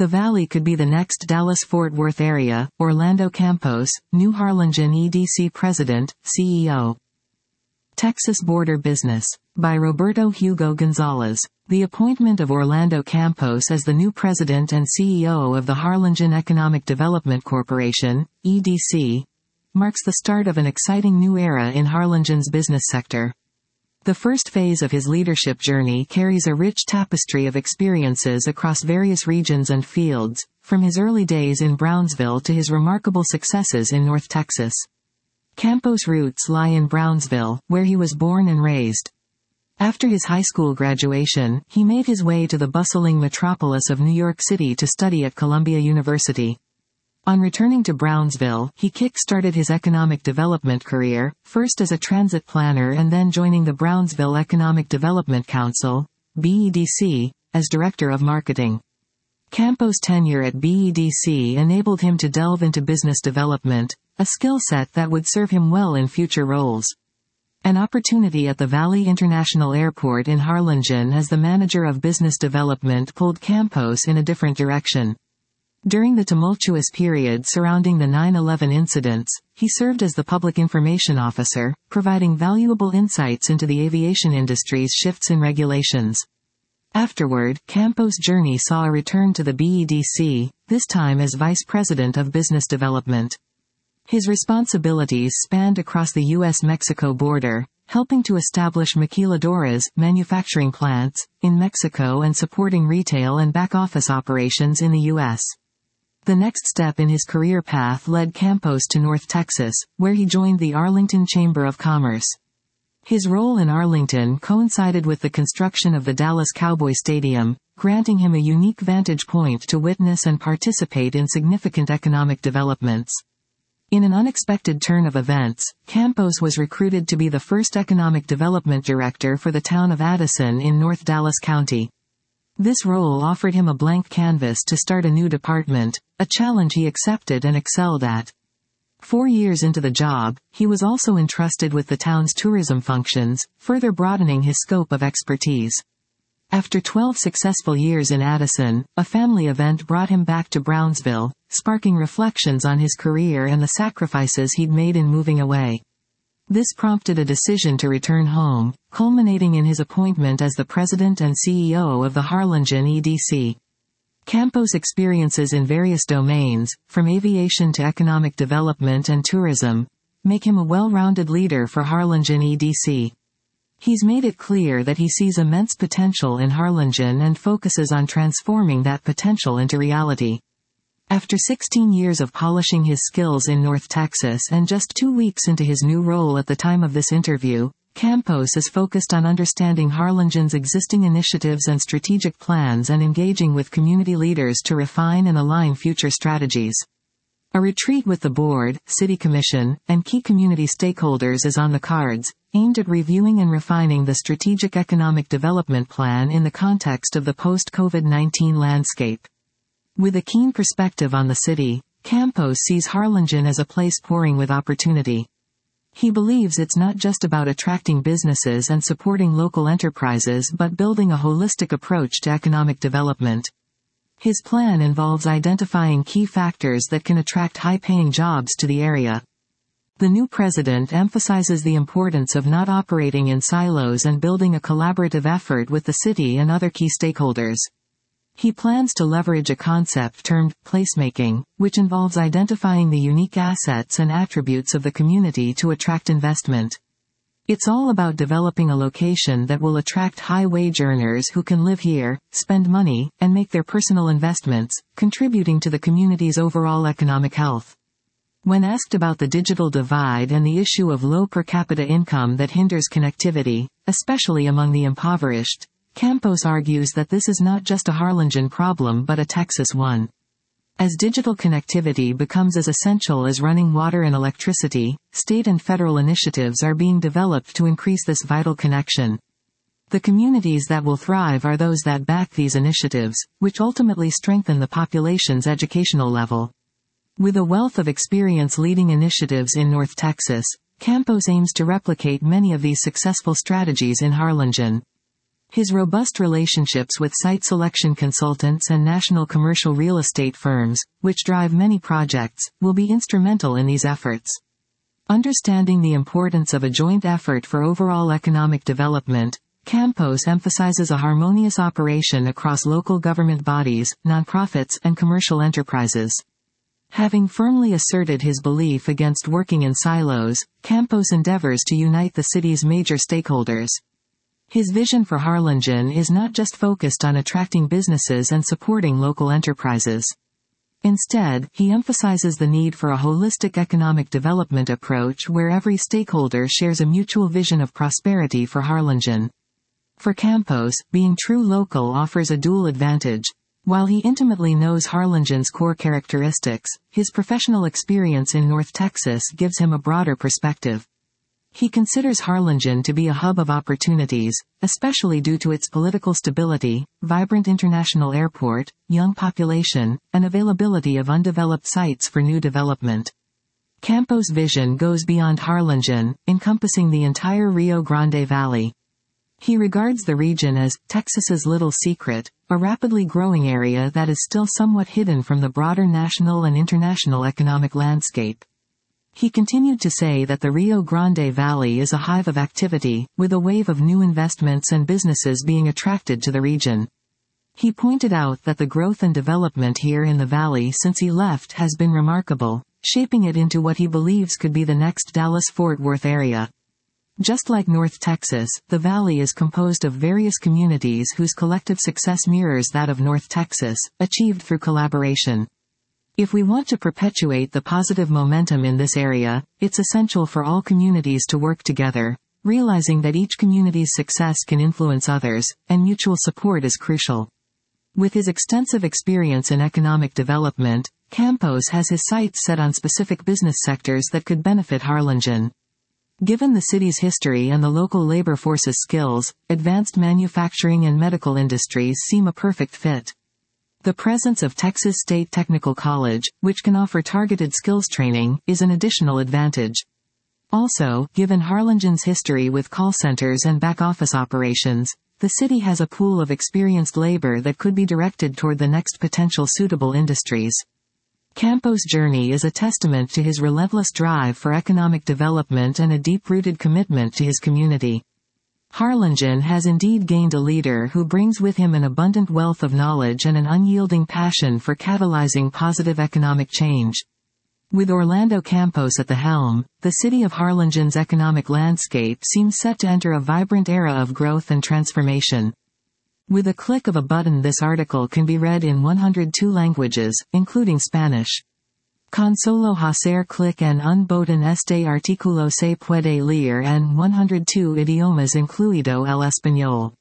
The Valley could be the next Dallas-Fort Worth area. Orlando Campos, new Harlingen EDC President, CEO. Texas Border Business. By Roberto Hugo Gonzalez. The appointment of Orlando Campos as the new president and CEO of the Harlingen Economic Development Corporation, EDC, marks the start of an exciting new era in Harlingen's business sector. The first phase of his leadership journey carries a rich tapestry of experiences across various regions and fields, from his early days in Brownsville to his remarkable successes in North Texas. Campos' roots lie in Brownsville, where he was born and raised. After his high school graduation, he made his way to the bustling metropolis of New York City to study at Columbia University. On returning to Brownsville, he kick-started his economic development career, first as a transit planner and then joining the Brownsville Economic Development Council, BEDC, as director of marketing. Campos' tenure at BEDC enabled him to delve into business development, a skill set that would serve him well in future roles. An opportunity at the Valley International Airport in Harlingen as the manager of business development pulled Campos in a different direction. During the tumultuous period surrounding the 9/11 incidents, he served as the public information officer, providing valuable insights into the aviation industry's shifts in regulations. Afterward, Campos' journey saw a return to the BEDC, this time as vice president of business development. His responsibilities spanned across the U.S.-Mexico border, helping to establish maquiladoras, manufacturing plants, in Mexico and supporting retail and back-office operations in the U.S. The next step in his career path led Campos to North Texas, where he joined the Arlington Chamber of Commerce. His role in Arlington coincided with the construction of the Dallas Cowboy Stadium, granting him a unique vantage point to witness and participate in significant economic developments. In an unexpected turn of events, Campos was recruited to be the first economic development director for the town of Addison in North Dallas County. This role offered him a blank canvas to start a new department, a challenge he accepted and excelled at. 4 years into the job, he was also entrusted with the town's tourism functions, further broadening his scope of expertise. After 12 successful years in Addison, a family event brought him back to Brownsville, sparking reflections on his career and the sacrifices he'd made in moving away. This prompted a decision to return home, culminating in his appointment as the president and CEO of the Harlingen EDC. Campos' experiences in various domains, from aviation to economic development and tourism, make him a well-rounded leader for Harlingen EDC. He's made it clear that he sees immense potential in Harlingen and focuses on transforming that potential into reality. After 16 years of polishing his skills in North Texas and just 2 weeks into his new role at the time of this interview, Campos is focused on understanding Harlingen's existing initiatives and strategic plans and engaging with community leaders to refine and align future strategies. A retreat with the board, city commission, and key community stakeholders is on the cards, aimed at reviewing and refining the strategic economic development plan in the context of the post-COVID-19 landscape. With a keen perspective on the city, Campos sees Harlingen as a place pouring with opportunity. He believes it's not just about attracting businesses and supporting local enterprises but building a holistic approach to economic development. His plan involves identifying key factors that can attract high-paying jobs to the area. The new president emphasizes the importance of not operating in silos and building a collaborative effort with the city and other key stakeholders. He plans to leverage a concept termed placemaking, which involves identifying the unique assets and attributes of the community to attract investment. It's all about developing a location that will attract high-wage earners who can live here, spend money, and make their personal investments, contributing to the community's overall economic health. When asked about the digital divide and the issue of low per capita income that hinders connectivity, especially among the impoverished, Campos argues that this is not just a Harlingen problem but a Texas one. As digital connectivity becomes as essential as running water and electricity, state and federal initiatives are being developed to increase this vital connection. The communities that will thrive are those that back these initiatives, which ultimately strengthen the population's educational level. With a wealth of experience leading initiatives in North Texas, Campos aims to replicate many of these successful strategies in Harlingen. His robust relationships with site selection consultants and national commercial real estate firms, which drive many projects, will be instrumental in these efforts. Understanding the importance of a joint effort for overall economic development, Campos emphasizes a harmonious operation across local government bodies, nonprofits, and commercial enterprises. Having firmly asserted his belief against working in silos, Campos endeavors to unite the city's major stakeholders. His vision for Harlingen is not just focused on attracting businesses and supporting local enterprises. Instead, he emphasizes the need for a holistic economic development approach where every stakeholder shares a mutual vision of prosperity for Harlingen. For Campos, being true local offers a dual advantage. While he intimately knows Harlingen's core characteristics, his professional experience in North Texas gives him a broader perspective. He considers Harlingen to be a hub of opportunities, especially due to its political stability, vibrant international airport, young population, and availability of undeveloped sites for new development. Campos' vision goes beyond Harlingen, encompassing the entire Rio Grande Valley. He regards the region as Texas's little secret, a rapidly growing area that is still somewhat hidden from the broader national and international economic landscape. He continued to say that the Rio Grande Valley is a hive of activity, with a wave of new investments and businesses being attracted to the region. He pointed out that the growth and development here in the valley since he left has been remarkable, shaping it into what he believes could be the next Dallas-Fort Worth area. Just like North Texas, the valley is composed of various communities whose collective success mirrors that of North Texas, achieved through collaboration. If we want to perpetuate the positive momentum in this area, it's essential for all communities to work together, realizing that each community's success can influence others, and mutual support is crucial. With his extensive experience in economic development, Campos has his sights set on specific business sectors that could benefit Harlingen. Given the city's history and the local labor force's skills, advanced manufacturing and medical industries seem a perfect fit. The presence of Texas State Technical College, which can offer targeted skills training, is an additional advantage. Also, given Harlingen's history with call centers and back-office operations, the city has a pool of experienced labor that could be directed toward the next potential suitable industries. Campos' journey is a testament to his relentless drive for economic development and a deep-rooted commitment to his community. Harlingen has indeed gained a leader who brings with him an abundant wealth of knowledge and an unyielding passion for catalyzing positive economic change. With Orlando Campos at the helm, the city of Harlingen's economic landscape seems set to enter a vibrant era of growth and transformation. With a click of a button, this article can be read in 102 languages, including Spanish. Con solo hacer clic en un botón este artículo se puede leer en 102 idiomas incluido el español.